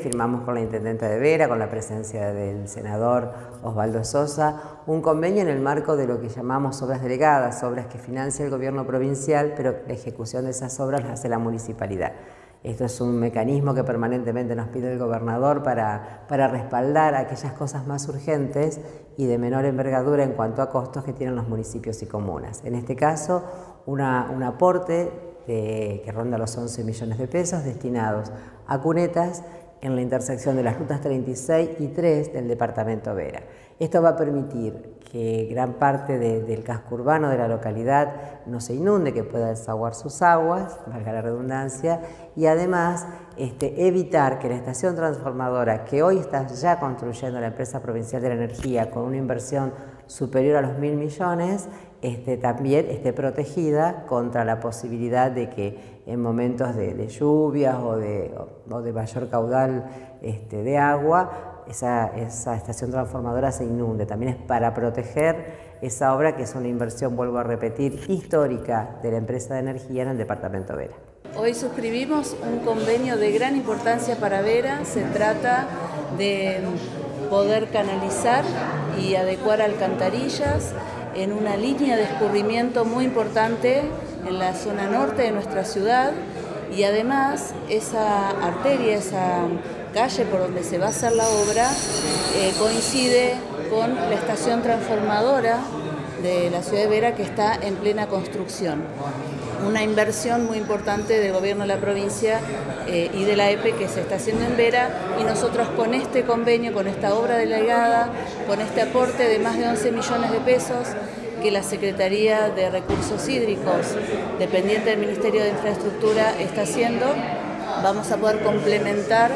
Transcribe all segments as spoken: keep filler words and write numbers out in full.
firmamos con la Intendenta de Vera, con la presencia del senador Osvaldo Sosa, un convenio en el marco de lo que llamamos obras delegadas, obras que financia el gobierno provincial, pero la ejecución de esas obras la hace la municipalidad. Esto es un mecanismo que permanentemente nos pide el gobernador para, para respaldar aquellas cosas más urgentes y de menor envergadura en cuanto a costos que tienen los municipios y comunas. En este caso, una, un aporte de, que ronda los once millones de pesos destinados a cunetas en la intersección de las rutas treinta y seis y tres del departamento Vera. Esto va a permitir que gran parte de, del casco urbano de la localidad no se inunde, que pueda desaguar sus aguas, valga la redundancia, y además este, evitar que la estación transformadora que hoy está ya construyendo la empresa provincial de la energía con una inversión superior a los mil millones, este, también esté protegida contra la posibilidad de que en momentos de, de lluvias o de, o de mayor caudal este, de agua, esa, esa estación transformadora se inunde. También es para proteger esa obra, que es una inversión, vuelvo a repetir, histórica de la empresa de energía en el departamento Vera. Hoy suscribimos un convenio de gran importancia para Vera. Se trata de poder canalizar y adecuar alcantarillas en una línea de escurrimiento muy importante en la zona norte de nuestra ciudad, y además esa arteria, esa calle por donde se va a hacer la obra, eh, coincide con la estación transformadora de la ciudad de Vera, que está en plena construcción. Una inversión muy importante del gobierno de la provincia eh, y de la E P E que se está haciendo en Vera, y nosotros con este convenio, con esta obra delegada, con este aporte de más de once millones de pesos que la Secretaría de Recursos Hídricos, dependiente del Ministerio de Infraestructura, está haciendo, vamos a poder complementar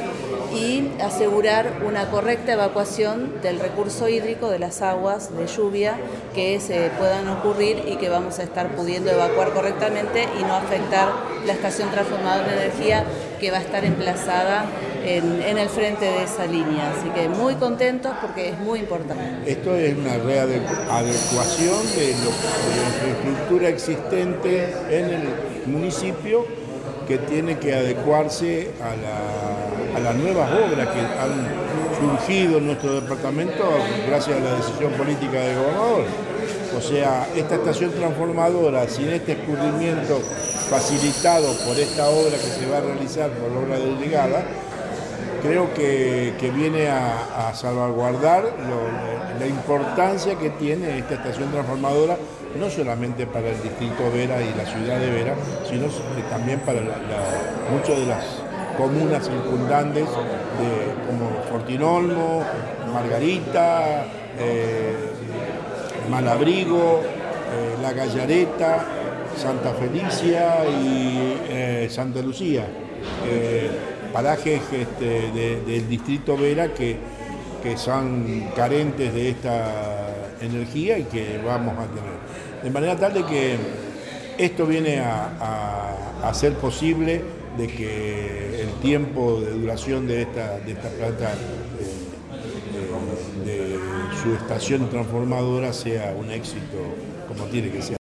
y asegurar una correcta evacuación del recurso hídrico, de las aguas de lluvia que se puedan ocurrir y que vamos a estar pudiendo evacuar correctamente y no afectar la estación transformadora de energía que va a estar emplazada en, en el frente de esa línea. Así que muy contentos porque es muy importante. Esto es una readecuación de, lo, de la infraestructura existente en el municipio, que tiene que adecuarse a, la, a las nuevas obras que han surgido en nuestro departamento gracias a la decisión política del gobernador. O sea, esta estación transformadora, sin este escurrimiento facilitado por esta obra que se va a realizar por la obra delegada, creo que, que viene a, a salvaguardar lo, la importancia que tiene esta estación transformadora, no solamente para el distrito Vera y la ciudad de Vera, sino también para la, la, muchas de las comunas circundantes de, como Fortinolmo, Margarita, eh, Malabrigo, eh, La Gallareta, Santa Felicia y eh, Santa Lucía. Eh, parajes este, de, del distrito Vera que, que son carentes de esta energía y que vamos a tener. De manera tal de que esto viene a, a, a ser posible de que el tiempo de duración de esta, de esta planta de, de, de su estación transformadora sea un éxito como tiene que ser.